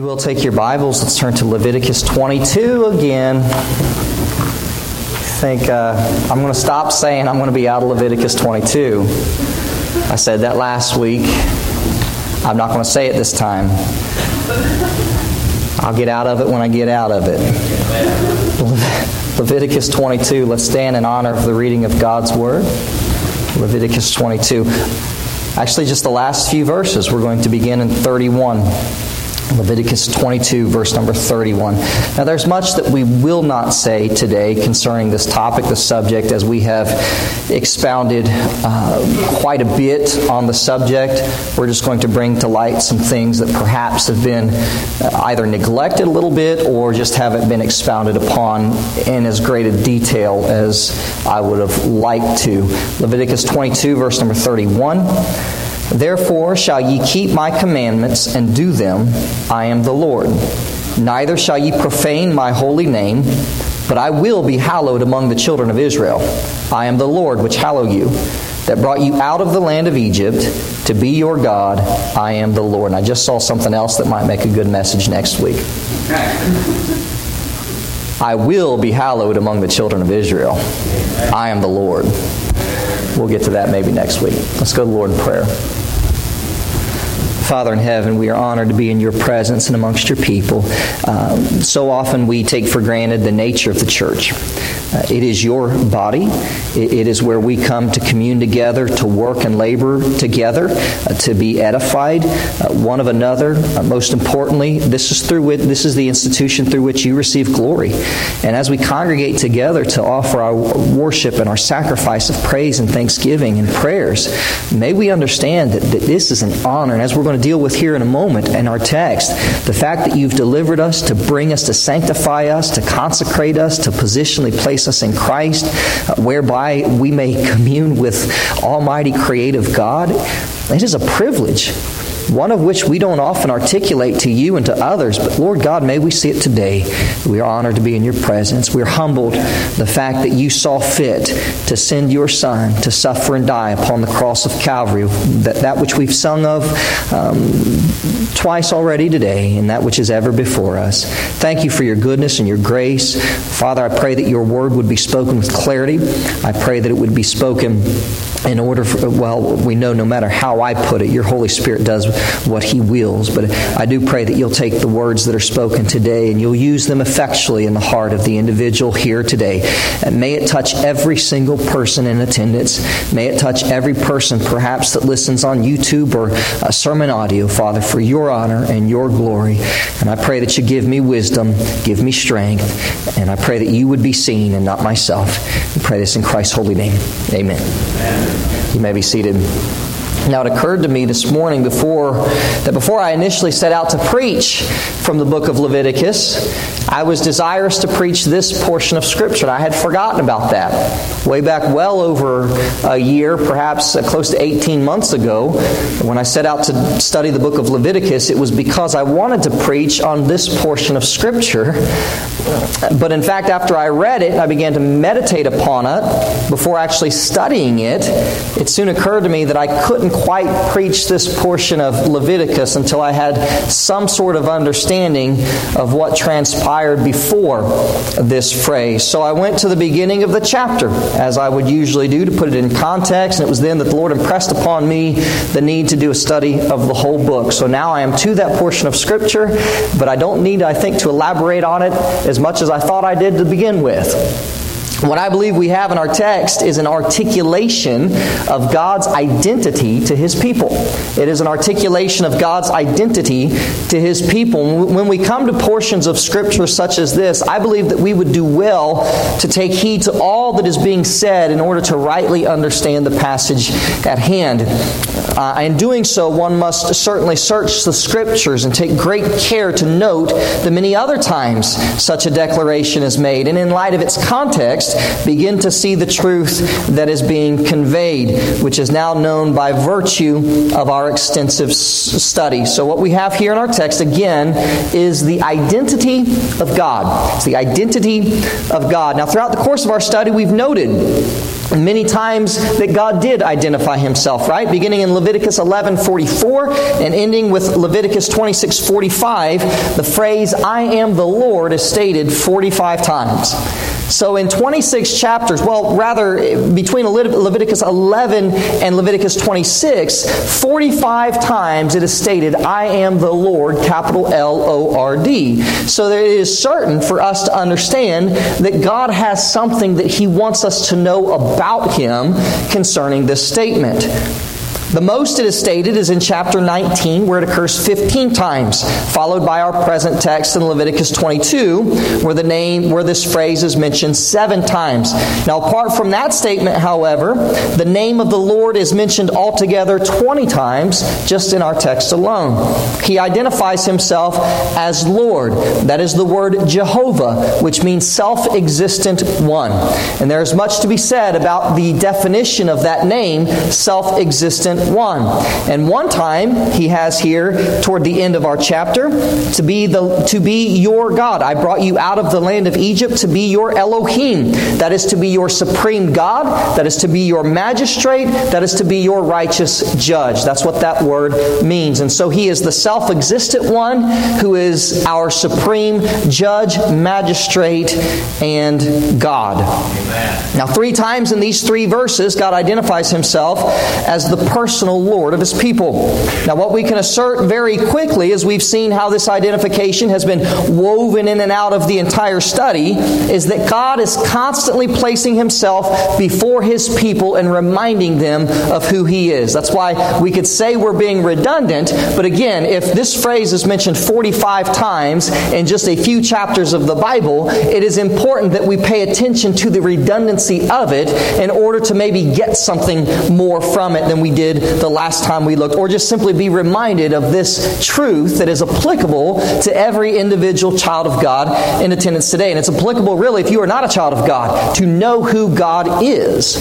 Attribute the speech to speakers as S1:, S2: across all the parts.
S1: will take your Bibles, let's turn to Leviticus 22 again. I think I'm going to stop saying I'm going to be out of Leviticus 22. I said that last week. I'm not going to say it this time. I'll get out of it when I get out of it. Leviticus 22. Let's stand in honor of the reading of God's Word. Leviticus 22. Actually, just the last few verses. We're going to begin in 31. Leviticus 22, verse number 31. Now, there's much that we will not say today concerning this topic, the subject, as we have expounded quite a bit on the subject. We're just going to bring to light some things that perhaps have been either neglected a little bit or just haven't been expounded upon in as great a detail as I would have liked to. Leviticus 22, verse number 31. Therefore shall ye keep my commandments and do them. I am the Lord. Neither shall ye profane my holy name, but I will be hallowed among the children of Israel. I am the Lord which hallow you, that brought you out of the land of Egypt to be your God. I am the Lord. And I just saw something else that might make a good message next week. I will be hallowed among the children of Israel. I am the Lord. We'll get to that maybe next week. Let's go to the Lord in prayer. Father in heaven, we are honored to be in your presence and amongst your people. So often we take for granted the nature of the church. It is your body. It is where we come to commune together, to work and labor together, to be edified one of another. Most importantly, this is the institution through which you receive glory. And as we congregate together to offer our worship and our sacrifice of praise and thanksgiving and prayers, may we understand that this is an honor. And as we're going to deal with here in a moment in our text, the fact that you've delivered us to bring us, to sanctify us, to consecrate us, to positionally place us in Christ, whereby we may commune with Almighty Creative God. It is a privilege, one of which we don't often articulate to you and to others, but Lord God, may we see it today. We are honored to be in your presence. We are humbled the fact that you saw fit to send your Son to suffer and die upon the cross of Calvary, that which we've sung of twice already today, and that which is ever before us. Thank you for your goodness and your grace. Father, I pray that your word would be spoken with clarity. I pray that it would be spoken in order for, we know no matter how I put it, your Holy Spirit does what He wills. But I do pray that you'll take the words that are spoken today and you'll use them effectually in the heart of the individual here today. And may it touch every single person in attendance. May it touch every person perhaps that listens on YouTube or sermon audio, Father, for your honor and your glory. And I pray that you give me wisdom, give me strength, and I pray that you would be seen and not myself. We pray this in Christ's holy name. Amen. You may be seated. Now, it occurred to me this morning before I initially set out to preach from the book of Leviticus, I was desirous to preach this portion of Scripture. I had forgotten about that. Way back well over a year, perhaps close to 18 months ago, when I set out to study the book of Leviticus, it was because I wanted to preach on this portion of Scripture. But in fact, after I read it, I began to meditate upon it before actually studying it. It soon occurred to me that I couldn't quite preach this portion of Leviticus until I had some sort of understanding of what transpired before this phrase. So I went to the beginning of the chapter, as I would usually do, to put it in context. And it was then that the Lord impressed upon me the need to do a study of the whole book. So now I am to that portion of Scripture, but I don't need, I think, to elaborate on it as much as I thought I did to begin with. What I believe we have in our text is an articulation of God's identity to His people. It is an articulation of God's identity to His people. When we come to portions of Scripture such as this, I believe that we would do well to take heed to all that is being said in order to rightly understand the passage at hand. In doing so, one must certainly search the Scriptures and take great care to note the many other times such a declaration is made. And in light of its context, begin to see the truth that is being conveyed, which is now known by virtue of our extensive study. So what we have here in our text, again, is the identity of God. It's the identity of God. Now, throughout the course of our study, we've noted many times that God did identify himself, right? Beginning in Leviticus 11:44 and ending with Leviticus 26:45, the phrase, I am the Lord, is stated 45 times. So in 26 chapters, between Leviticus 11 and Leviticus 26, 45 times it is stated, I am the Lord, capital L-O-R-D. So it is certain for us to understand that God has something that He wants us to know about Him concerning this statement. The most it is stated is in chapter 19, where it occurs 15 times, followed by our present text in Leviticus 22, where this phrase is mentioned 7 times. Now, apart from that statement, however, the name of the Lord is mentioned altogether 20 times just in our text alone. He identifies Himself as Lord. That is the word Jehovah, which means self-existent one. And there is much to be said about the definition of that name, self-existent one. And one time He has here toward the end of our chapter, to be your God. I brought you out of the land of Egypt to be your Elohim. That is to be your supreme God. That is to be your magistrate. That is to be your righteous judge. That's what that word means. And so He is the self-existent one who is our supreme judge, magistrate, and God. Amen. Now, 3 times in these 3 verses, God identifies Himself as the personal Lord of His people. Now, what we can assert very quickly, as we've seen how this identification has been woven in and out of the entire study, is that God is constantly placing Himself before His people and reminding them of who He is. That's why we could say we're being redundant, but again, if this phrase is mentioned 45 times in just a few chapters of the Bible, it is important that we pay attention to the redundancy of it in order to maybe get something more from it than we did the last time we looked, or just simply be reminded of this truth that is applicable to every individual child of God in attendance today. And it's applicable, really, if you are not a child of God, to know who God is.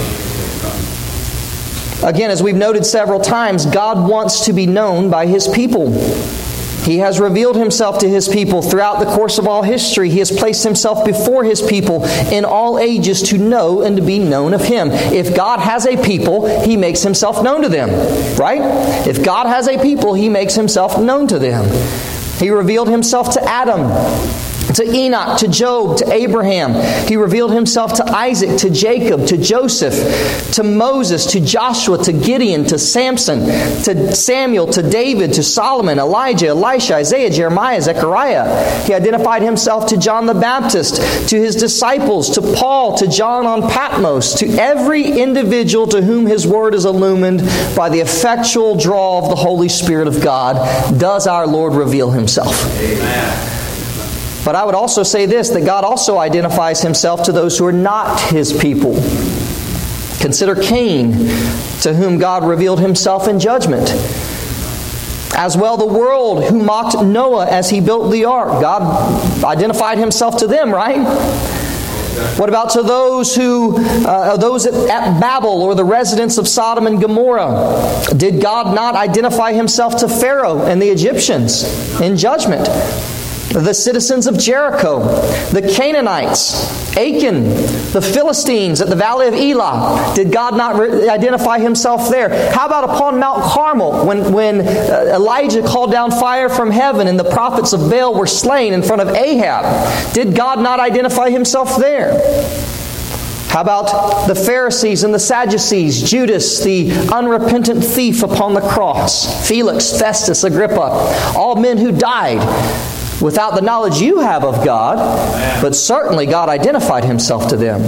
S1: Again, as we've noted several times, God wants to be known by His people. He has revealed Himself to His people throughout the course of all history. He has placed Himself before His people in all ages to know and to be known of Him. If God has a people, He makes Himself known to them. Right? If God has a people, He makes Himself known to them. He revealed Himself to Adam, to Enoch, to Job, to Abraham. He revealed Himself to Isaac, to Jacob, to Joseph, to Moses, to Joshua, to Gideon, to Samson, to Samuel, to David, to Solomon, Elijah, Elisha, Isaiah, Jeremiah, Zechariah. He identified Himself to John the Baptist, to His disciples, to Paul, to John on Patmos, to every individual to whom His word is illumined by the effectual draw of the Holy Spirit of God, does our Lord reveal Himself. Amen. But I would also say this, that God also identifies Himself to those who are not His people. Consider Cain, to whom God revealed Himself in judgment. As well, the world who mocked Noah as he built the ark. God identified Himself to them, right? What about to those at Babel, or the residents of Sodom and Gomorrah? Did God not identify Himself to Pharaoh and the Egyptians in judgment? The citizens of Jericho, the Canaanites, Achan, the Philistines at the valley of Elah. Did God not identify Himself there? How about upon Mount Carmel when Elijah called down fire from heaven and the prophets of Baal were slain in front of Ahab? Did God not identify Himself there? How about the Pharisees and the Sadducees, Judas, the unrepentant thief upon the cross, Felix, Festus, Agrippa, all men who died without the knowledge you have of God, but certainly God identified Himself to them.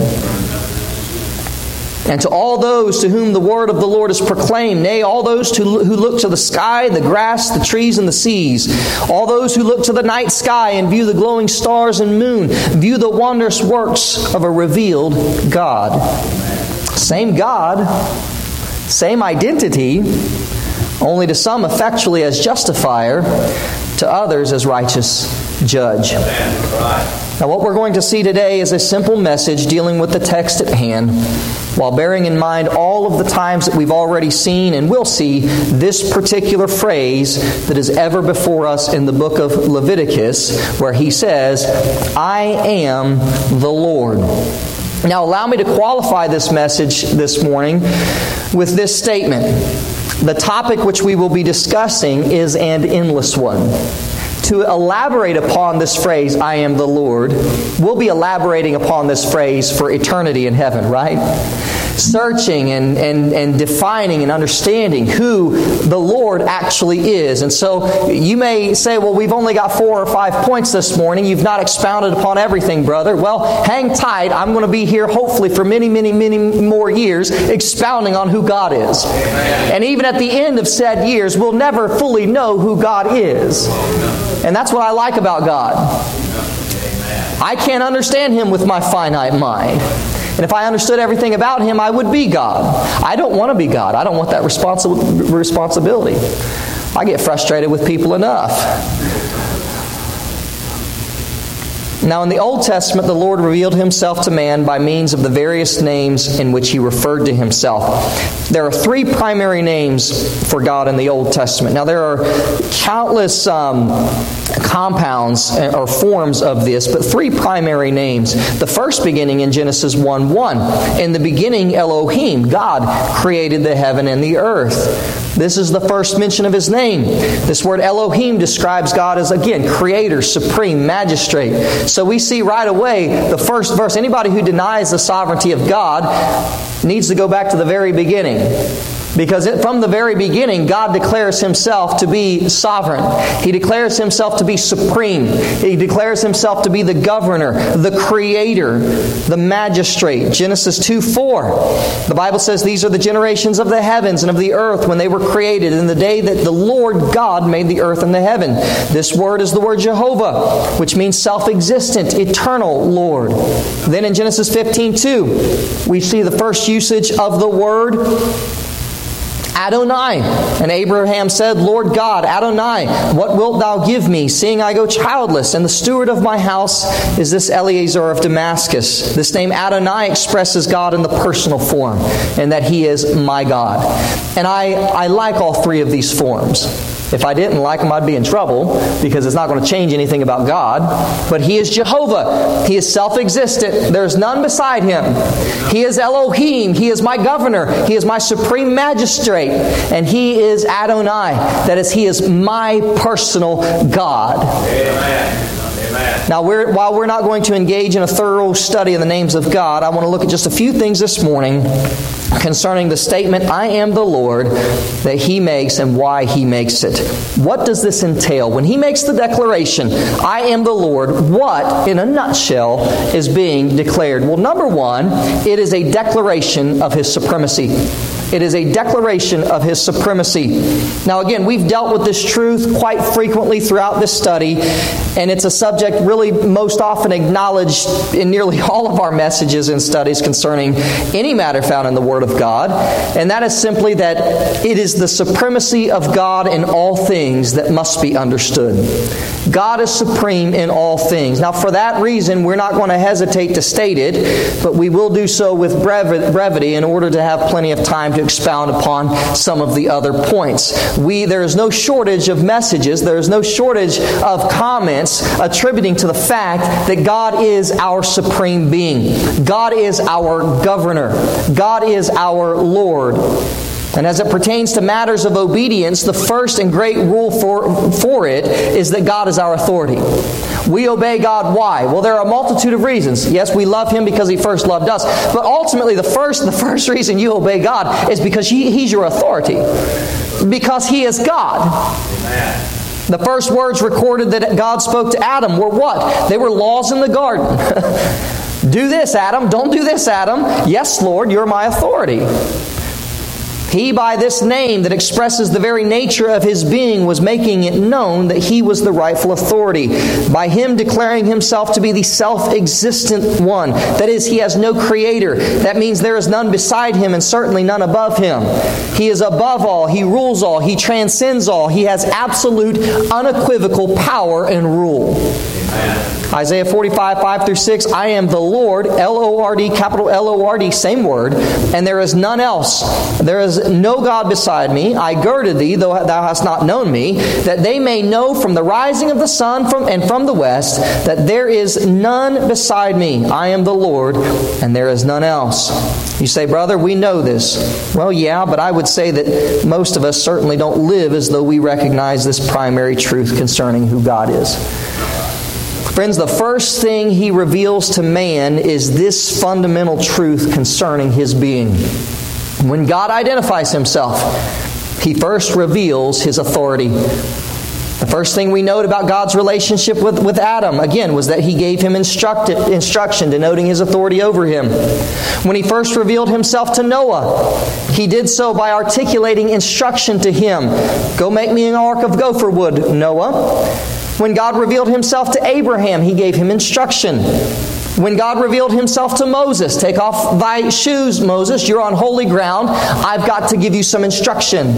S1: And to all those to whom the word of the Lord is proclaimed, nay, all those who look to the sky, the grass, the trees, and the seas, all those who look to the night sky and view the glowing stars and moon, view the wondrous works of a revealed God. Same God, same identity, only to some effectually as justifier, to others as righteous judge. Now, what we're going to see today is a simple message dealing with the text at hand, while bearing in mind all of the times that we've already seen and will see this particular phrase that is ever before us in the book of Leviticus, where He says, I am the Lord. Now, allow me to qualify this message this morning with this statement. The topic which we will be discussing is an endless one. To elaborate upon this phrase, I am the Lord, we'll be elaborating upon this phrase for eternity in heaven, right? Searching and defining and understanding who the Lord actually is. And so you may say, well, we've only got 4 or 5 points this morning. You've not expounded upon everything, brother. Well, hang tight. I'm going to be here hopefully for many, many, many more years expounding on who God is. Amen. And even at the end of said years, we'll never fully know who God is. And that's what I like about God. I can't understand Him with my finite mind. And if I understood everything about Him, I would be God. I don't want to be God. I don't want that responsibility. I get frustrated with people enough. Now, in the Old Testament, the Lord revealed Himself to man by means of the various names in which He referred to Himself. There are 3 primary names for God in the Old Testament. Now, there are countless compounds or forms of this, but 3 primary names. The first beginning in Genesis 1:1. In the beginning, Elohim, God created the heaven and the earth. This is the first mention of His name. This word Elohim describes God as, again, creator, supreme, magistrate. So we see right away the first verse. Anybody who denies the sovereignty of God needs to go back to the very beginning. Because from the very beginning, God declares Himself to be sovereign. He declares Himself to be supreme. He declares Himself to be the governor, the creator, the magistrate. Genesis 2:4. The Bible says, these are the generations of the heavens and of the earth when they were created in the day that the Lord God made the earth and the heaven. This word is the word Jehovah, which means self-existent, eternal Lord. Then in Genesis 15:2, we see the first usage of the word Adonai. And Abraham said, Lord God, Adonai, what wilt thou give me, seeing I go childless? And the steward of my house is this Eliezer of Damascus. This name Adonai expresses God in the personal form, and that He is my God. And I like all 3 of these forms. If I didn't like Him, I'd be in trouble, because it's not going to change anything about God. But He is Jehovah. He is self-existent. There is none beside Him. He is Elohim. He is my governor. He is my supreme magistrate. And He is Adonai. That is, He is my personal God. Amen. Now, while we're not going to engage in a thorough study of the names of God, I want to look at just a few things this morning concerning the statement, I am the Lord, that He makes and why He makes it. What does this entail? When He makes the declaration, I am the Lord, what, in a nutshell, is being declared? Well, number 1, it is a declaration of His supremacy. It is a declaration of His supremacy. Now again, we've dealt with this truth quite frequently throughout this study, and it's a subject really most often acknowledged in nearly all of our messages and studies concerning any matter found in the Word of God, and that is simply that it is the supremacy of God in all things that must be understood. God is supreme in all things. Now for that reason, we're not going to hesitate to state it, but we will do so with brevity in order to have plenty of time to expound upon some of the other points. There is no shortage of messages, there is no shortage of comments attributing to the fact that God is our supreme being. God is our governor. God is our Lord. And as it pertains to matters of obedience, the first and great rule for it is that God is our authority. We obey God. Why? Well, there are a multitude of reasons. Yes, we love Him because He first loved us. But ultimately, the first reason you obey God is because He's your authority. Because He is God. Amen. The first words recorded that God spoke to Adam were what? They were laws in the garden. Do this, Adam. Don't do this, Adam. Yes, Lord, you're my authority. He, by this name that expresses the very nature of His being, was making it known that He was the rightful authority. By Him declaring Himself to be the self-existent one. That is, He has no creator. That means there is none beside Him and certainly none above Him. He is above all. He rules all. He transcends all. He has absolute, unequivocal power and rule. Amen. Isaiah 45, 5 through 6, I am the Lord, L-O-R-D, capital L-O-R-D, same word, and there is none else. There is no God beside me. I girded thee, though thou hast not known me, that they may know from the rising of the sun and from the west, that there is none beside me. I am the Lord, and there is none else. You say, brother, we know this. Well, yeah, but I would say that most of us certainly don't live as though we recognize this primary truth concerning who God is. Friends, the first thing He reveals to man is this fundamental truth concerning His being. When God identifies Himself, He first reveals His authority. The first thing we note about God's relationship with Adam, again, was that He gave him instruction, denoting His authority over him. When He first revealed Himself to Noah, He did so by articulating instruction to him. Go make me an ark of gopher wood, Noah. When God revealed Himself to Abraham, He gave him instruction. When God revealed Himself to Moses, take off thy shoes, Moses, you're on holy ground. I've got to give you some instruction.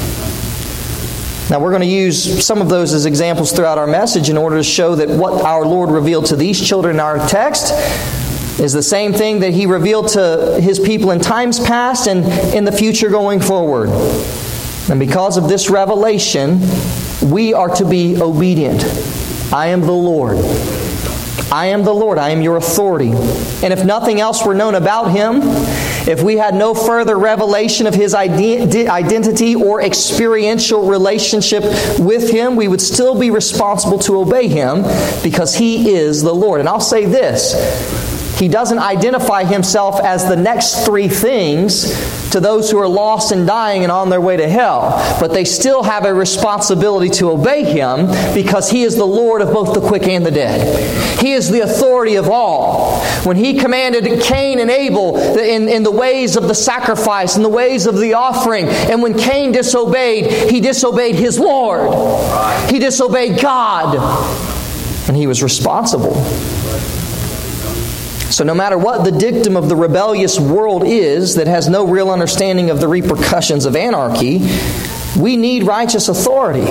S1: Now we're going to use some of those as examples throughout our message in order to show that what our Lord revealed to these children in our text is the same thing that He revealed to His people in times past and in the future going forward. And because of this revelation, we are to be obedient. I am the Lord. I am the Lord. I am your authority. And if nothing else were known about Him, if we had no further revelation of His identity or experiential relationship with Him, we would still be responsible to obey Him because He is the Lord. And I'll say this. He doesn't identify Himself as the next three things to those who are lost and dying and on their way to hell. But they still have a responsibility to obey Him because He is the Lord of both the quick and the dead. He is the authority of all. When He commanded Cain and Abel in the ways of the sacrifice, in the ways of the offering, and when Cain disobeyed, he disobeyed his Lord. He disobeyed God. And he was responsible. So no matter what the dictum of the rebellious world is that has no real understanding of the repercussions of anarchy, we need righteous authority.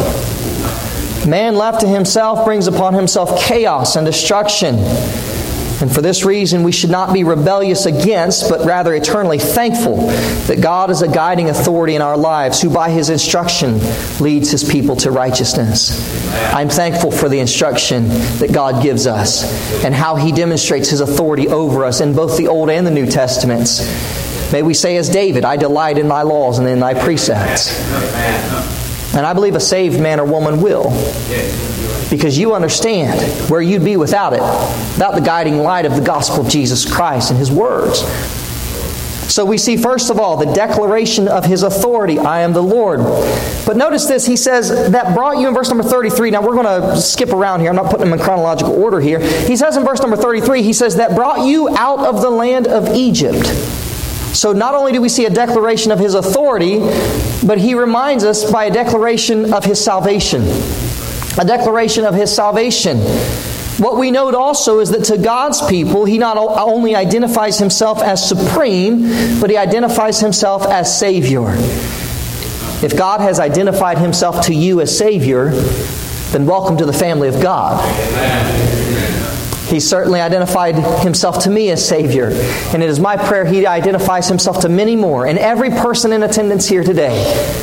S1: Man left to himself brings upon himself chaos and destruction. And for this reason, we should not be rebellious against, but rather eternally thankful that God is a guiding authority in our lives, who by His instruction leads His people to righteousness. I'm thankful for the instruction that God gives us and how He demonstrates His authority over us in both the Old and the New Testaments. May we say as David, I delight in thy laws and in thy precepts. And I believe a saved man or woman will. Because you understand where you'd be without it, without the guiding light of the gospel of Jesus Christ and His words. So we see, first of all, the declaration of His authority, I am the Lord. But notice this, He says, that brought you in verse number 33. Now we're going to skip around here. I'm not putting them in chronological order here. He says in verse number 33, He says, that brought you out of the land of Egypt. So not only do we see a declaration of His authority, but He reminds us by a declaration of His salvation. A declaration of His salvation. What we note also is that to God's people, He not only identifies Himself as supreme, but He identifies Himself as Savior. If God has identified Himself to you as Savior, then welcome to the family of God. He certainly identified Himself to me as Savior. And it is my prayer He identifies Himself to many more, and every person in attendance here today.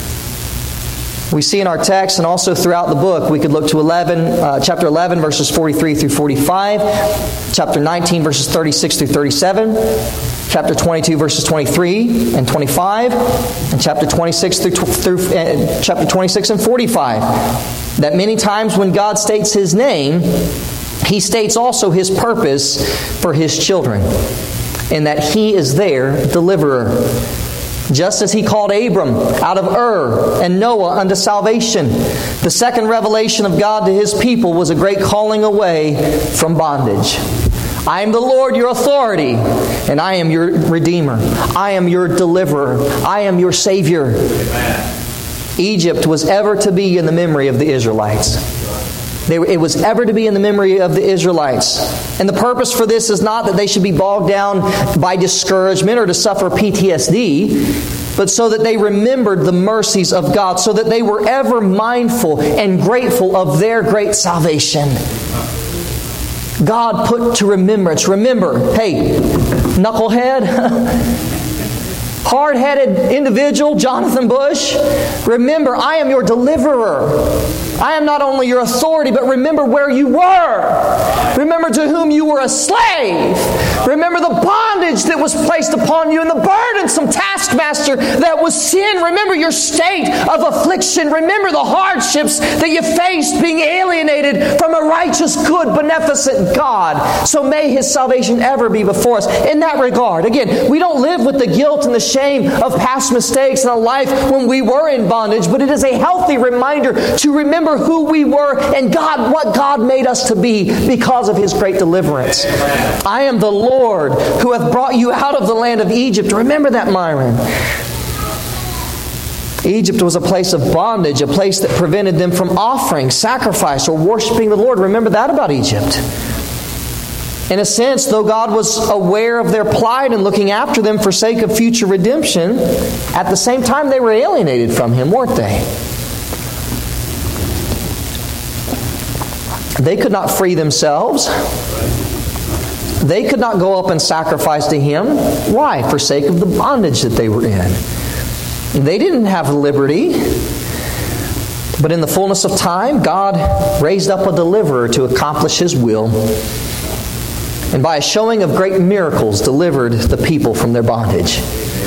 S1: We see in our text and also throughout the book, we could look to chapter 11, verses 43 through 45, chapter 19, verses 36 through 37, chapter 22, verses 23 and 25, and chapter 26 chapter 26 and 45. That many times when God states His name, He states also His purpose for His children, and that He is their deliverer. Just as He called Abram out of Ur and Noah unto salvation, the second revelation of God to His people was a great calling away from bondage. I am the Lord your authority, and I am your Redeemer. I am your deliverer. I am your Savior. Amen. Egypt was ever to be in the memory of the Israelites. It was ever to be in the memory of the Israelites. And the purpose for this is not that they should be bogged down by discouragement or to suffer PTSD, but so that they remembered the mercies of God, so that they were ever mindful and grateful of their great salvation. God put to remembrance. Remember, hey, knucklehead, hard-headed individual, Jonathan Bush, remember, I am your deliverer. I am not only your authority, but remember where you were. Remember to whom you were a slave. Remember the bondage that was placed upon you and the burdensome taskmaster that was sin. Remember your state of affliction. Remember the hardships that you faced being alienated from a righteous, good, beneficent God. So may His salvation ever be before us. In that regard, again, we don't live with the guilt and the shame of past mistakes and a life when we were in bondage, but it is a healthy reminder to remember who we were and God, what God made us to be because of His great deliverance. I am the Lord who hath brought you out of the land of Egypt. Remember that, Myron. Egypt was a place of bondage, a place that prevented them from offering, sacrifice, or worshiping the Lord. Remember that about Egypt. In a sense, though God was aware of their plight and looking after them for sake of future redemption, at the same time they were alienated from Him, weren't they? They could not free themselves. They could not go up and sacrifice to Him. Why? For sake of the bondage that they were in. They didn't have liberty. But in the fullness of time, God raised up a deliverer to accomplish His will. And by a showing of great miracles, delivered the people from their bondage.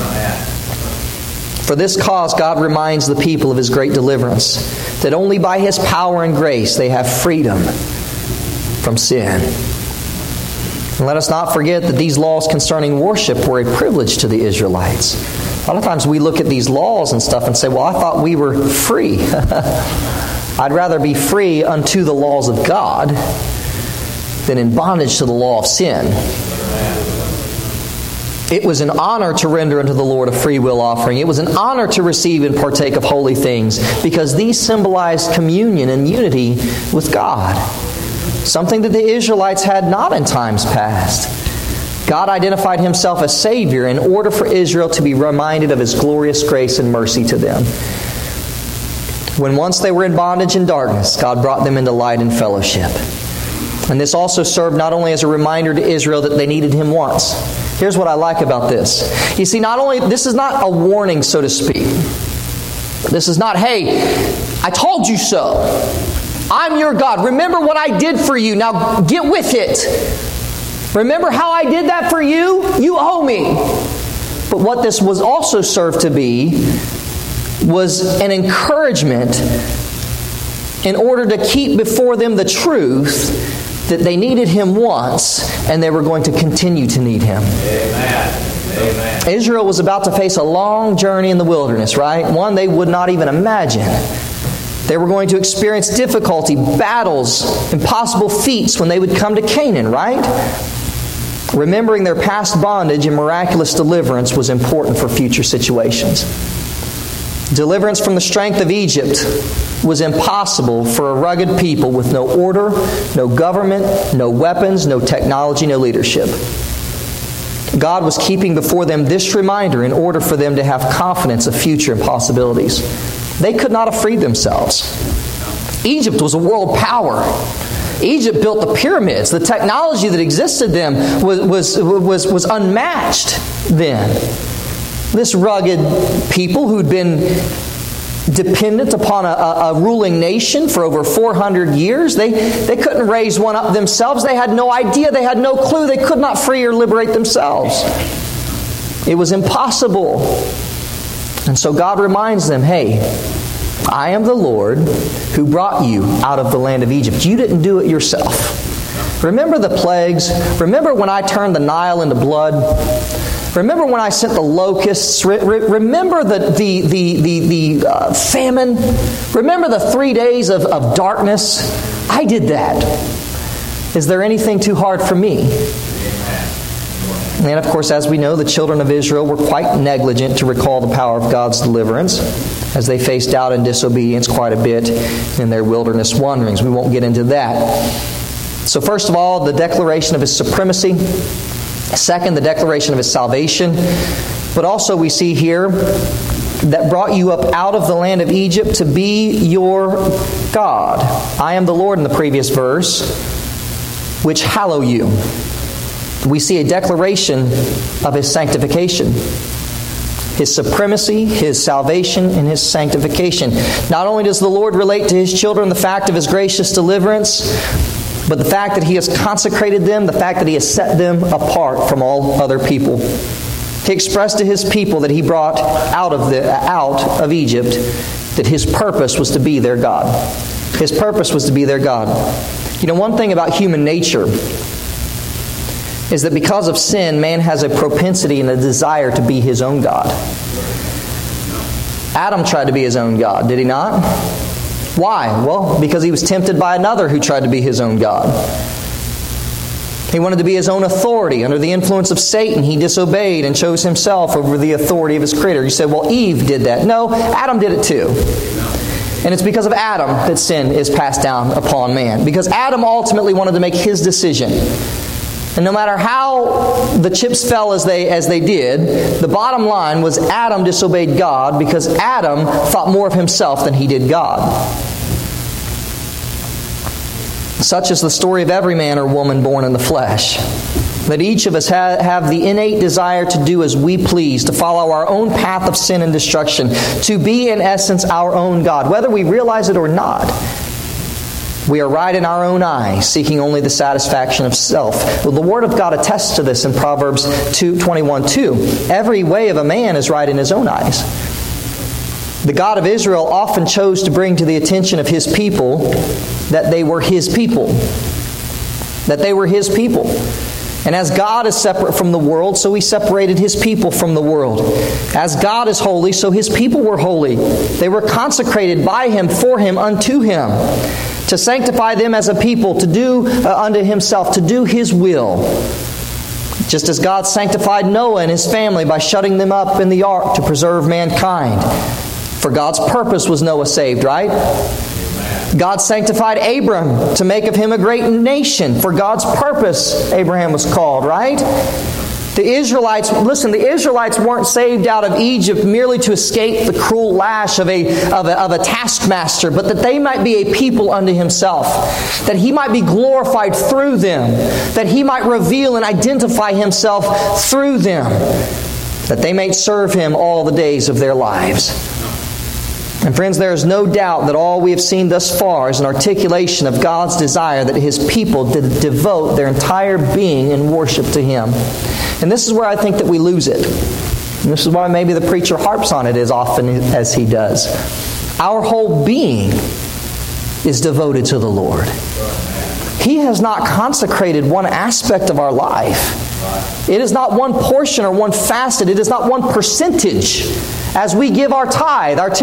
S1: For this cause, God reminds the people of His great deliverance, that only by His power and grace they have freedom from sin. And let us not forget that these laws concerning worship were a privilege to the Israelites. A lot of times we look at these laws and stuff and say, well, I thought we were free. I'd rather be free unto the laws of God than in bondage to the law of sin. It was an honor to render unto the Lord a free will offering. It was an honor to receive and partake of holy things, because these symbolized communion and unity with God. Something that the Israelites had not in times past. God identified Himself as Savior in order for Israel to be reminded of His glorious grace and mercy to them. When once they were in bondage and darkness, God brought them into light and fellowship. And this also served not only as a reminder to Israel that they needed Him once. Here's what I like about this. You see, this is not a warning, so to speak. This is not, hey, I told you so. I'm your God. Remember what I did for you. Now get with it. Remember how I did that for you? You owe me. But what this was also served to be was an encouragement in order to keep before them the truth that they needed Him once, and they were going to continue to need Him. Amen. Israel was about to face a long journey in the wilderness, right? One they would not even imagine. They were going to experience difficulty, battles, impossible feats when they would come to Canaan, right? Remembering their past bondage and miraculous deliverance was important for future situations. Deliverance from the strength of Egypt was impossible for a rugged people with no order, no government, no weapons, no technology, no leadership. God was keeping before them this reminder in order for them to have confidence of future possibilities. They could not have freed themselves. Egypt was a world power. Egypt built the pyramids. The technology that existed then was unmatched then. This rugged people who'd been dependent upon a ruling nation for over 400 years, they couldn't raise one up themselves. They had no idea. They had no clue. They could not free or liberate themselves. It was impossible. And so God reminds them, hey, I am the Lord who brought you out of the land of Egypt. You didn't do it yourself. Remember the plagues? Remember when I turned the Nile into blood? Remember when I sent the locusts? Remember the famine? Remember the 3 days of darkness? I did that. Is there anything too hard for me? And of course, as we know, the children of Israel were quite negligent to recall the power of God's deliverance as they faced doubt and disobedience quite a bit in their wilderness wanderings. We won't get into that. So first of all, the declaration of His supremacy. Second, the declaration of His salvation. But also we see here that brought you up out of the land of Egypt to be your God. I am the Lord in the previous verse. which hallow you. We see a declaration of His sanctification, His supremacy, His salvation, and His sanctification. Not only does the Lord relate to His children the fact of His gracious deliverance, but the fact that He has consecrated them, the fact that He has set them apart from all other people. He expressed to His people that He brought out of Egypt that His purpose was to be their God. His purpose was to be their God. You know, one thing about human nature is that because of sin, man has a propensity and a desire to be his own God. Adam tried to be his own God, did he not? Why? Well, because he was tempted by another who tried to be his own God. He wanted to be his own authority. Under the influence of Satan, he disobeyed and chose himself over the authority of his creator. You said, well, Eve did that. No, Adam did it too. And it's because of Adam that sin is passed down upon man. Because Adam ultimately wanted to make his decision. And no matter how the chips fell as they did, the bottom line was Adam disobeyed God because Adam thought more of himself than he did God. Such is the story of every man or woman born in the flesh. That each of us have the innate desire to do as we please, to follow our own path of sin and destruction, to be in essence our own God, whether we realize it or not. We are right in our own eyes, seeking only the satisfaction of self. Well, the Word of God attests to this in Proverbs 21:2. Every way of a man is right in his own eyes. The God of Israel often chose to bring to the attention of His people that they were His people. That they were His people. And as God is separate from the world, so He separated His people from the world. As God is holy, so His people were holy. They were consecrated by Him, for Him, unto Him. To sanctify them as a people, to do unto Himself, to do His will. Just as God sanctified Noah and his family by shutting them up in the ark to preserve mankind. For God's purpose was Noah saved, right? God sanctified Abram to make of him a great nation. For God's purpose, Abraham was called, right? The Israelites weren't saved out of Egypt merely to escape the cruel lash of a taskmaster, but that they might be a people unto Himself, that He might be glorified through them, that He might reveal and identify Himself through them, that they may serve Him all the days of their lives. And friends, there is no doubt that all we have seen thus far is an articulation of God's desire that His people devote their entire being in worship to Him. And this is where I think that we lose it. And this is why maybe the preacher harps on it as often as he does. Our whole being is devoted to the Lord. He has not consecrated one aspect of our life. It is not one portion or one facet. It is not one percentage. As we give our tithe, our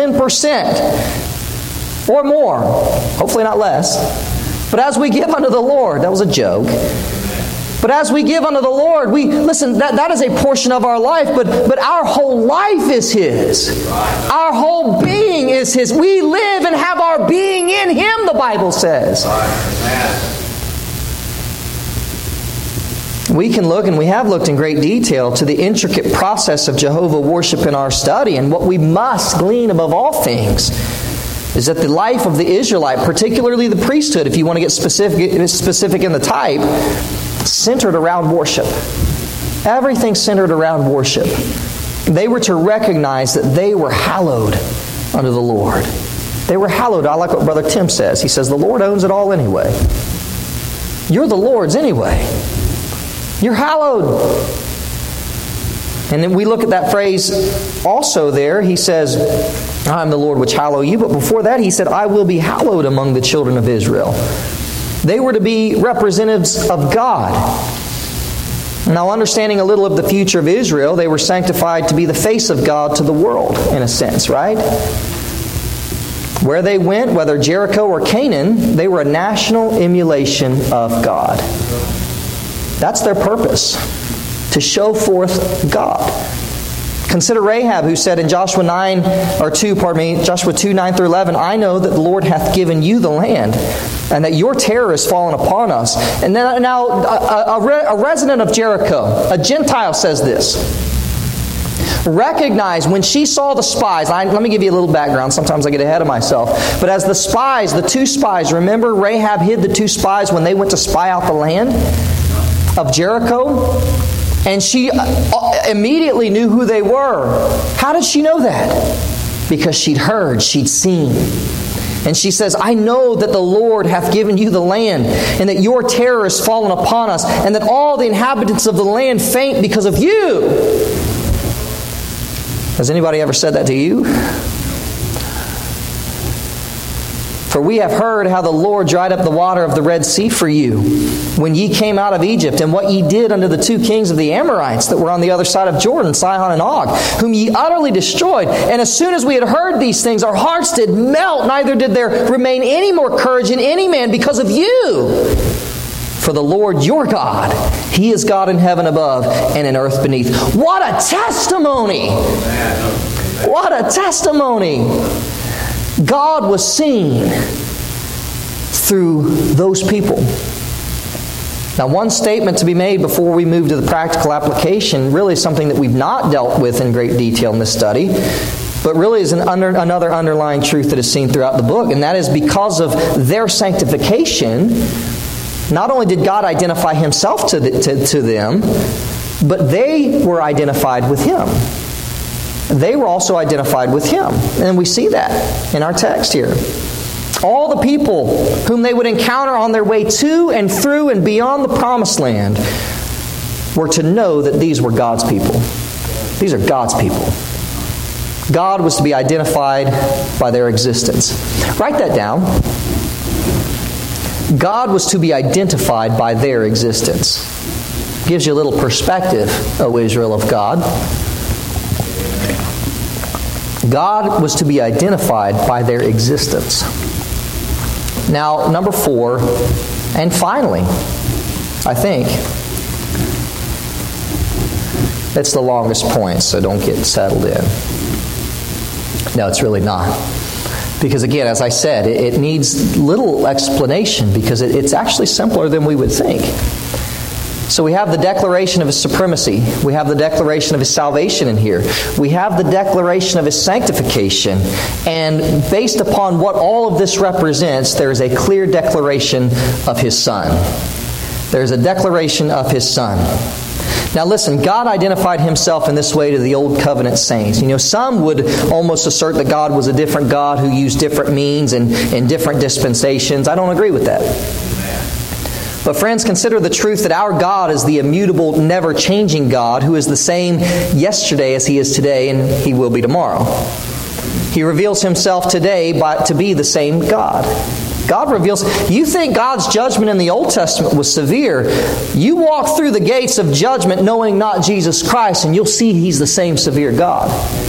S1: 10% or more, hopefully not less. But as we give unto the Lord, that was a joke. But as we give unto the Lord, that is a portion of our life, but our whole life is His. Our whole being is His. We live and have our being in Him, the Bible says. We can look, and we have looked in great detail, to the intricate process of Jehovah worship in our study. And what we must glean above all things is that the life of the Israelite, particularly the priesthood, if you want to get specific in the type, centered around worship. Everything centered around worship. They were to recognize that they were hallowed unto the Lord. They were hallowed. I like what Brother Tim says. He says, the Lord owns it all anyway. You're the Lord's anyway. You're hallowed. And then we look at that phrase also there. He says, I am the Lord which hallow you. But before that, He said, I will be hallowed among the children of Israel. They were to be representatives of God. Now, understanding a little of the future of Israel, they were sanctified to be the face of God to the world, in a sense, right? Where they went, whether Jericho or Canaan, they were a national emulation of God. That's their purpose, to show forth God. Consider Rahab, who said in Joshua 2, 9-11, I know that the Lord hath given you the land, and that your terror has fallen upon us. And then now a resident of Jericho, a Gentile, says this. recognized when she saw the spies. Let me give you a little background. Sometimes I get ahead of myself. But as the spies, the two spies, remember Rahab hid the two spies when they went to spy out the land of Jericho? And she immediately knew who they were. How did she know that? Because she'd heard, she'd seen. And she says, I know that the Lord hath given you the land, and that your terror is fallen upon us, and that all the inhabitants of the land faint because of you. Has anybody ever said that to you? For we have heard how the Lord dried up the water of the Red Sea for you, when ye came out of Egypt, and what ye did unto the two kings of the Amorites that were on the other side of Jordan, Sihon and Og, whom ye utterly destroyed. And as soon as we had heard these things, our hearts did melt, neither did there remain any more courage in any man because of you. For the Lord your God, He is God in heaven above and in earth beneath. What a testimony! What a testimony! God was seen through those people. Now, one statement to be made before we move to the practical application, really something that we've not dealt with in great detail in this study, but really is another underlying truth that is seen throughout the book, and that is because of their sanctification, not only did God identify Himself to them, but they were identified with Him. They were also identified with Him. And we see that in our text here. All the people whom they would encounter on their way to and through and beyond the promised land were to know that these were God's people. These are God's people. God was to be identified by their existence. Write that down. God was to be identified by their existence. Gives you a little perspective, O Israel of God. God was to be identified by their existence. Now, number 4, and finally, I think, it's the longest point, so don't get settled in. No, it's really not. Because again, as I said, it needs little explanation because it's actually simpler than we would think. So we have the declaration of His supremacy. We have the declaration of His salvation in here. We have the declaration of His sanctification. And based upon what all of this represents, there is a clear declaration of His Son. There is a declaration of His Son. Now listen, God identified Himself in this way to the Old Covenant saints. You know, some would almost assert that God was a different God who used different means and different dispensations. I don't agree with that. But friends, consider the truth that our God is the immutable, never-changing God who is the same yesterday as He is today and He will be tomorrow. He reveals Himself today to be the same God. God reveals. You think God's judgment in the Old Testament was severe. You walk through the gates of judgment knowing not Jesus Christ and you'll see He's the same severe God.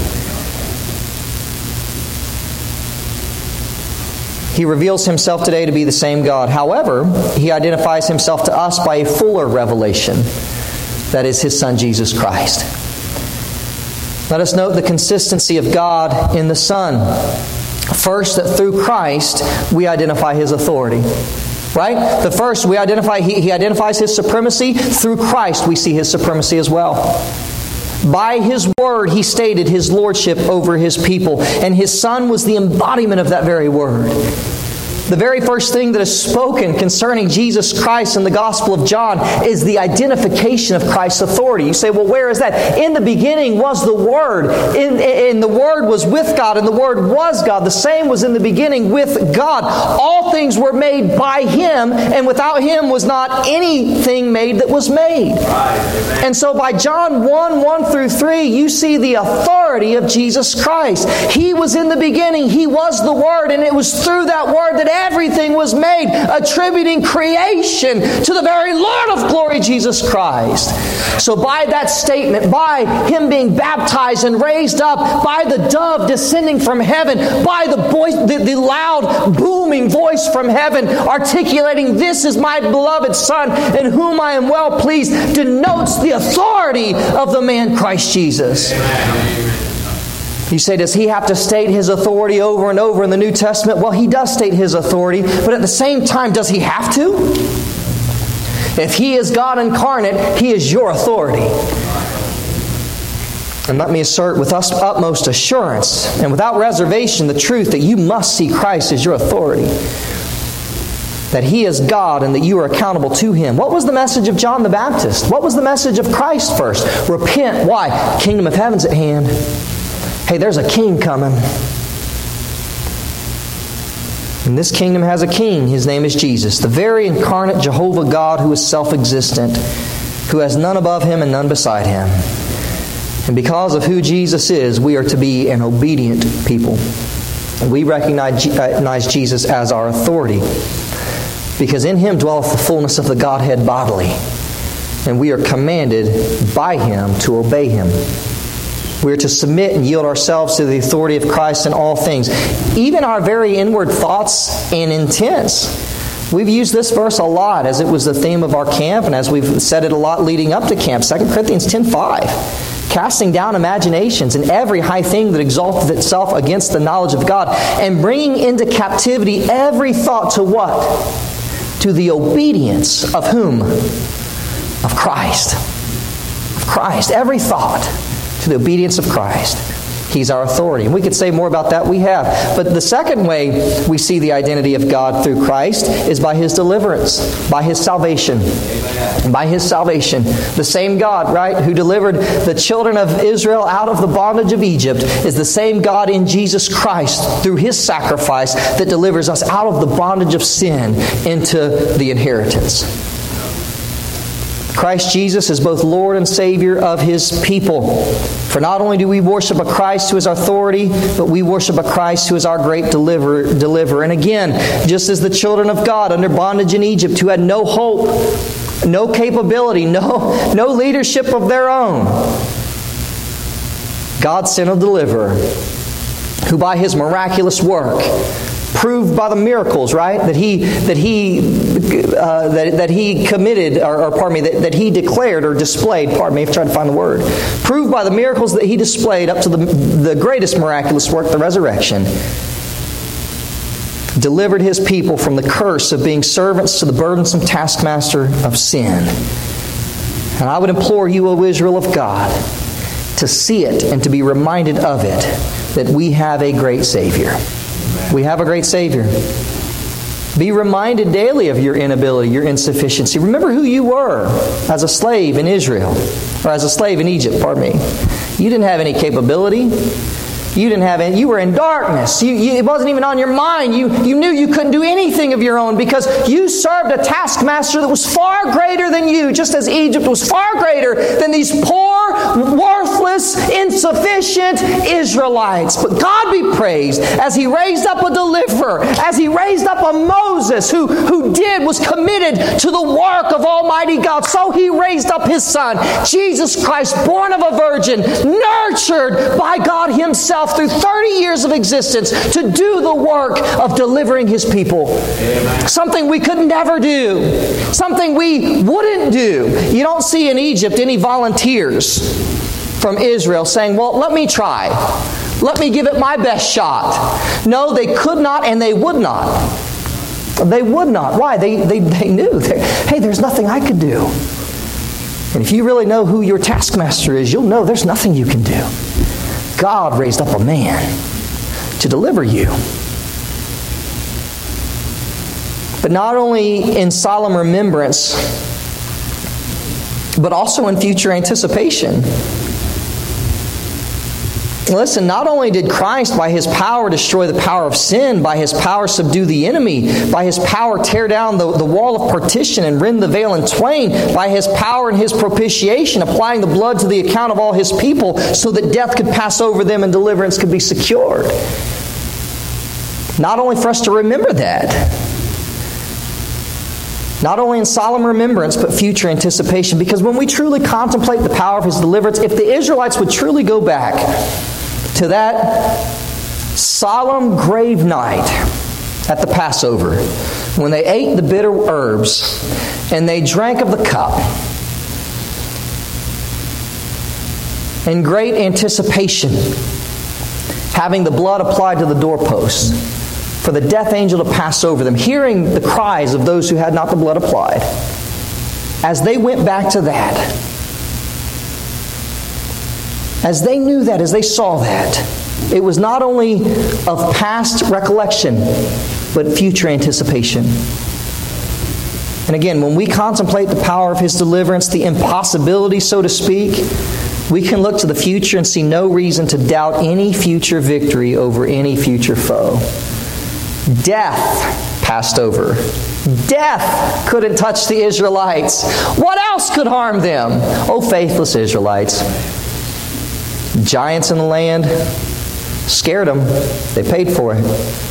S1: He reveals Himself today to be the same God. However, He identifies Himself to us by a fuller revelation. That is His Son, Jesus Christ. Let us note the consistency of God in the Son. First, that through Christ, we identify His authority. Right? The first, we identify, He identifies His supremacy. Through Christ, we see His supremacy as well. By His word, He stated His lordship over His people. And His Son was the embodiment of that very word. The very first thing that is spoken concerning Jesus Christ in the Gospel of John is the identification of Christ's authority. You say, well, where is that? In the beginning was the Word. And the Word was with God, and the Word was God. The same was in the beginning with God. All things were made by Him, and without Him was not anything made that was made. And so by John 1:1-3, you see the authority of Jesus Christ. He was in the beginning. He was the Word, and it was through that Word that everything was made, attributing creation to the very Lord of glory, Jesus Christ. So by that statement, by Him being baptized and raised up, by the dove descending from heaven, by the voice, the loud booming voice from heaven articulating, "This is my beloved Son, in whom I am well pleased," denotes the authority of the man Christ Jesus. You say, does He have to state His authority over and over in the New Testament? Well, He does state His authority, but at the same time, does He have to? If He is God incarnate, He is your authority. And let me assert with utmost assurance and without reservation the truth that you must see Christ as your authority. That He is God and that you are accountable to Him. What was the message of John the Baptist? What was the message of Christ first? Repent. Why? Kingdom of heaven's at hand. Hey, there's a king coming. And this kingdom has a king. His name is Jesus, the very incarnate Jehovah God who is self-existent, who has none above Him and none beside Him. And because of who Jesus is, we are to be an obedient people. And we recognize Jesus as our authority, because in Him dwelleth the fullness of the Godhead bodily. And we are commanded by Him to obey Him. We are to submit and yield ourselves to the authority of Christ in all things, even our very inward thoughts and intents. We've used this verse a lot as it was the theme of our camp, and as we've said it a lot leading up to camp. 2 Corinthians 10:5. Casting down imaginations and every high thing that exalteth itself against the knowledge of God, and bringing into captivity every thought to what? To the obedience of whom? Of Christ. Of Christ. Every thought to the obedience of Christ. He's our authority. And we could say more about that. We have. But the second way we see the identity of God through Christ is by His deliverance, by His salvation. Amen. By His salvation. The same God, right, who delivered the children of Israel out of the bondage of Egypt is the same God in Jesus Christ through His sacrifice that delivers us out of the bondage of sin into the inheritance. Christ Jesus is both Lord and Savior of His people. For not only do we worship a Christ who is our authority, but we worship a Christ who is our great deliverer. And again, just as the children of God under bondage in Egypt, who had no hope, no capability, no leadership of their own, God sent a deliverer who by His miraculous work, proved by the miracles, right, that he committed, that He declared or displayed, I've tried to find the word. Proved by the miracles that He displayed up to the greatest miraculous work, the resurrection. Delivered His people from the curse of being servants to the burdensome taskmaster of sin. And I would implore you, O Israel of God, to see it and to be reminded of it, that we have a great Savior. We have a great Savior. Be reminded daily of your inability, your insufficiency. Remember who you were as a slave in Israel, or as a slave in Egypt, You didn't have any capability. You were in darkness. It wasn't even on your mind. You knew you couldn't do anything of your own because you served a taskmaster that was far greater than you, just as Egypt was far greater than these poor, worthless, insufficient Israelites. But God be praised as He raised up a deliverer, as He raised up a Moses who was committed to the work of Almighty God. So He raised up His Son, Jesus Christ, born of a virgin, nurtured by God Himself through 30 years of existence to do the work of delivering His people. Amen. Something we could never do. Something we wouldn't do. You don't see in Egypt any volunteers from Israel saying, well, let me try. Let me give it my best shot. No, they could not and they would not. They would not. Why? They knew. Hey, there's nothing I could do. And if you really know who your taskmaster is, you'll know there's nothing you can do. God raised up a man to deliver you. But not only in solemn remembrance, but also in future anticipation. Listen, not only did Christ by His power destroy the power of sin, by His power subdue the enemy, by His power tear down the wall of partition and rend the veil in twain, by His power and His propitiation, applying the blood to the account of all His people so that death could pass over them and deliverance could be secured. Not only for us to remember that, not only in solemn remembrance, but future anticipation. Because when we truly contemplate the power of His deliverance, if the Israelites would truly go back to that solemn grave night at the Passover, when they ate the bitter herbs and they drank of the cup, in great anticipation, having the blood applied to the doorposts, for the death angel to pass over them, hearing the cries of those who had not the blood applied, as they went back to that, As they knew that, as they saw that, it was not only of past recollection, but future anticipation. And again, when we contemplate the power of His deliverance, the impossibility, so to speak, we can look to the future and see no reason to doubt any future victory over any future foe. Death passed over. Death couldn't touch the Israelites. What else could harm them? Oh, faithless Israelites. Giants in the land scared them. They paid for it.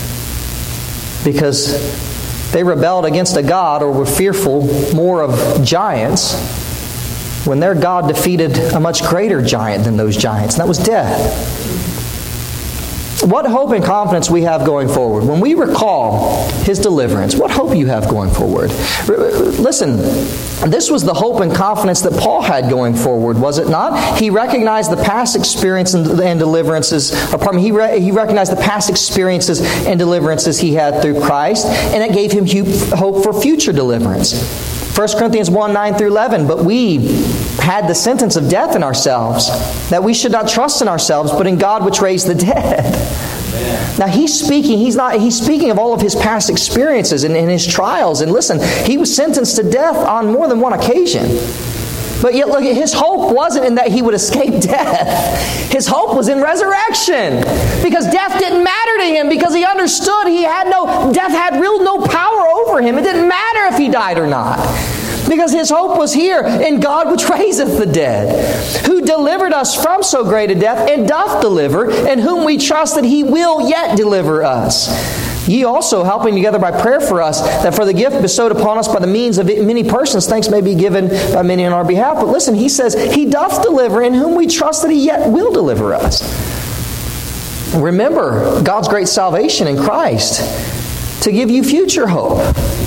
S1: Because they rebelled against a God, or were fearful more of giants, when their God defeated a much greater giant than those giants, and that was death. What hope and confidence we have going forward. When we recall His deliverance, what hope you have going forward. Listen, this was the hope and confidence that Paul had going forward, was it not? He recognized the past experience and deliverances. He recognized the past experiences and deliverances he had through Christ, and it gave him hope for future deliverance. 1 Corinthians 1, 9 through 11, but we had the sentence of death in ourselves, that we should not trust in ourselves, but in God which raised the dead. Amen. Now he's speaking of all of his past experiences and his trials. And listen, he was sentenced to death on more than one occasion. But yet, look, his hope wasn't in that he would escape death. His hope was in resurrection. Because death didn't matter to him, because he understood death had no power over him. It didn't matter if he died or not. Because his hope was here in God which raiseth the dead, who delivered us from so great a death, and doth deliver, and whom we trust that He will yet deliver us. Ye also, helping together by prayer for us, that for the gift bestowed upon us by the means of many persons, thanks may be given by many on our behalf. But listen, he says, He doth deliver, in whom we trust that He yet will deliver us. Remember God's great salvation in Christ to give you future hope.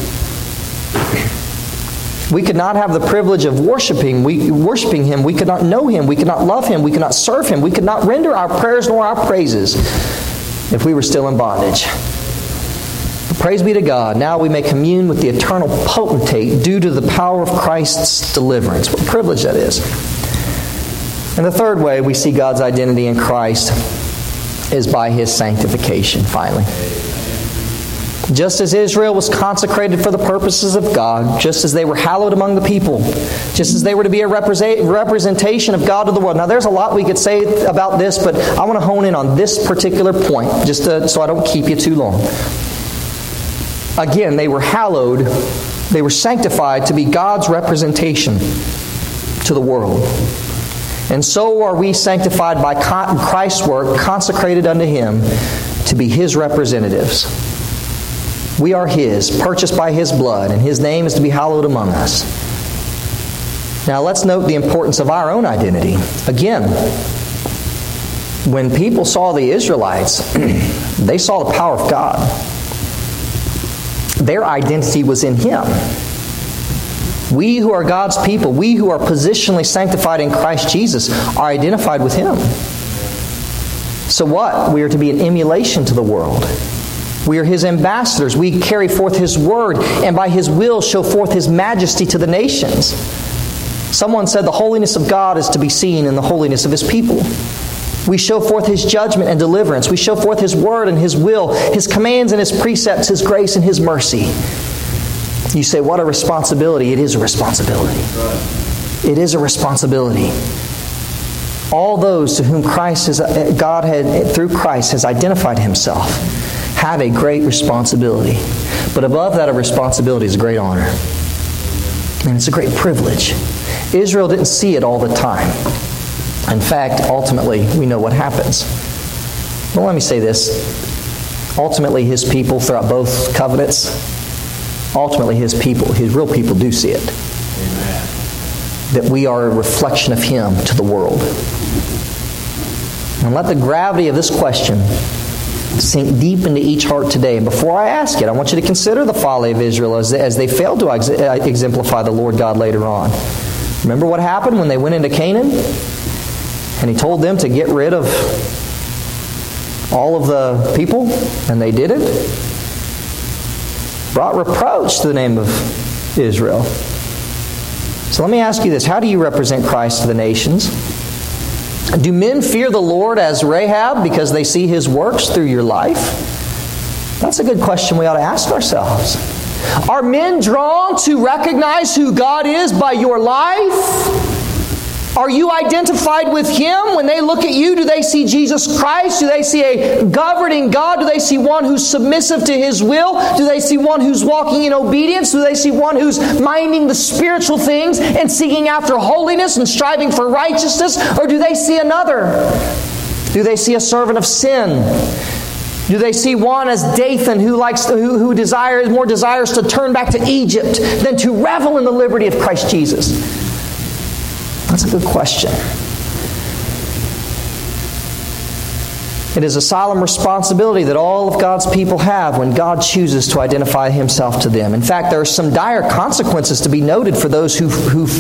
S1: We could not have the privilege of worshiping Him. We could not know Him. We could not love Him. We could not serve Him. We could not render our prayers nor our praises if we were still in bondage. Praise be to God. Now we may commune with the eternal potentate due to the power of Christ's deliverance. What a privilege that is. And the third way we see God's identity in Christ is by His sanctification, finally. Just as Israel was consecrated for the purposes of God, just as they were hallowed among the people, just as they were to be a representation of God to the world. Now there's a lot we could say about this, but I want to hone in on this particular point, so I don't keep you too long. Again, they were hallowed, they were sanctified to be God's representation to the world. And so are we sanctified by Christ's work, consecrated unto Him to be His representatives. We are His, purchased by His blood, and His name is to be hallowed among us. Now let's note the importance of our own identity. Again, when people saw the Israelites, they saw the power of God. Their identity was in Him. We who are God's people, we who are positionally sanctified in Christ Jesus, are identified with Him. So what? We are to be an emulation to the world. We are His ambassadors. We carry forth His word, and by His will show forth His majesty to the nations. Someone said the holiness of God is to be seen in the holiness of His people. We show forth His judgment and deliverance. We show forth His word and His will, His commands and His precepts, His grace and His mercy. You say, what a responsibility. It is a responsibility. It is a responsibility. All those to whom God through Christ has identified Himself have a great responsibility. But above that, a responsibility is a great honor. And it's a great privilege. Israel didn't see it all the time. In fact, ultimately, we know what happens. Well, let me say this. Ultimately, His people throughout both covenants, ultimately His people, His real people do see it. Amen. That we are a reflection of Him to the world. And let the gravity of this question sink deep into each heart today. And before I ask it, I want you to consider the folly of Israel as they failed to exemplify the Lord God later on. Remember what happened when they went into Canaan? And He told them to get rid of all of the people, and they did it. Brought reproach to the name of Israel. So let me ask you this. How do you represent Christ to the nations? Do men fear the Lord as Rahab because they see His works through your life? That's a good question we ought to ask ourselves. Are men drawn to recognize who God is by your life? Are you identified with Him? When they look at you, do they see Jesus Christ? Do they see a governing God? Do they see one who's submissive to His will? Do they see one who's walking in obedience? Do they see one who's minding the spiritual things and seeking after holiness and striving for righteousness? Or do they see another? Do they see a servant of sin? Do they see one as Dathan who more desires to turn back to Egypt than to revel in the liberty of Christ Jesus? That's a good question. It is a solemn responsibility that all of God's people have when God chooses to identify Himself to them. In fact, there are some dire consequences to be noted for those who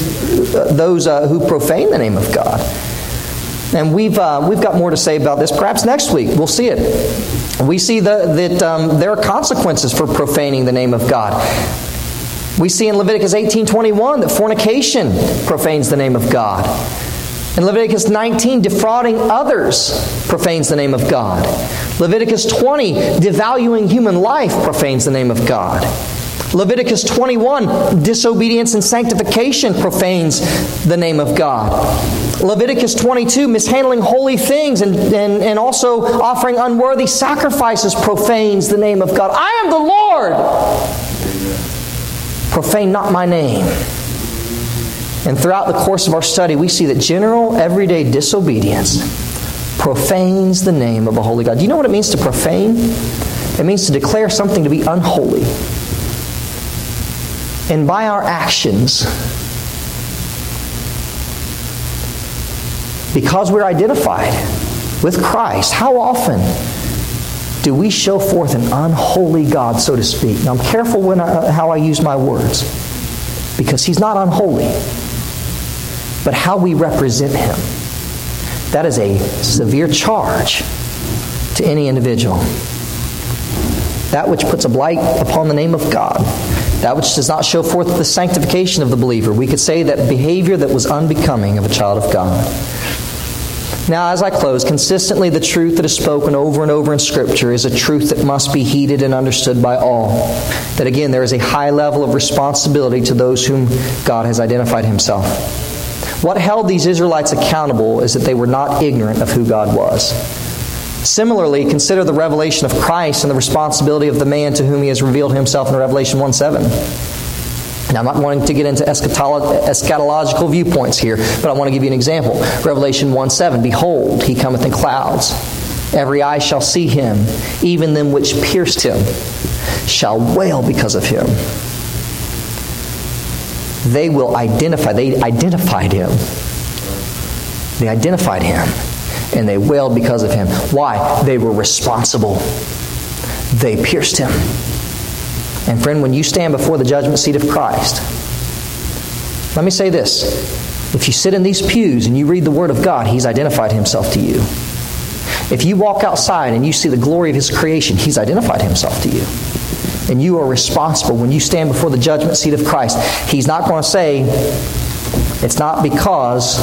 S1: profane the name of God. And we've got more to say about this. Perhaps next week we'll see it. We see that there are consequences for profaning the name of God. We see in Leviticus 18:21 that fornication profanes the name of God. In Leviticus 19, defrauding others profanes the name of God. Leviticus 20, devaluing human life profanes the name of God. Leviticus 21, disobedience and sanctification profanes the name of God. Leviticus 22, mishandling holy things and also offering unworthy sacrifices profanes the name of God. I am the Lord. Profane not my name. And throughout the course of our study, we see that general, everyday disobedience profanes the name of a holy God. Do you know what it means to profane? It means to declare something to be unholy. And by our actions, because we're identified with Christ, how often do we show forth an unholy God, so to speak? Now, I'm careful how I use my words, because He's not unholy, but how we represent Him. That is a severe charge to any individual. That which puts a blight upon the name of God, that which does not show forth the sanctification of the believer, we could say that behavior that was unbecoming of a child of God. Now, as I close, consistently the truth that is spoken over and over in Scripture is a truth that must be heeded and understood by all. That again, there is a high level of responsibility to those whom God has identified Himself. What held these Israelites accountable is that they were not ignorant of who God was. Similarly, consider the revelation of Christ and the responsibility of the man to whom He has revealed Himself in Revelation 1:7. Now, I'm not wanting to get into eschatological viewpoints here, but I want to give you an example. Revelation 1:7, behold, He cometh in clouds. Every eye shall see Him, even them which pierced Him shall wail because of Him. They identified Him. They identified Him, and they wailed because of Him. Why? They were responsible. They pierced Him. And friend, when you stand before the judgment seat of Christ, let me say this. If you sit in these pews and you read the Word of God, He's identified Himself to you. If you walk outside and you see the glory of His creation, He's identified Himself to you. And you are responsible when you stand before the judgment seat of Christ. He's not going to say, it's not because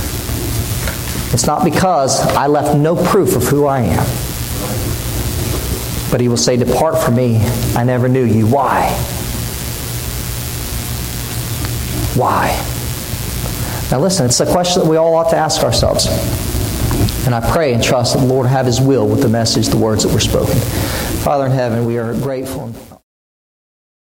S1: I left no proof of who I am. But He will say, depart from me, I never knew you. Why? Why? Now listen, it's a question that we all ought to ask ourselves. And I pray and trust that the Lord have His will with the message, the words that were spoken. Father in heaven, we are grateful.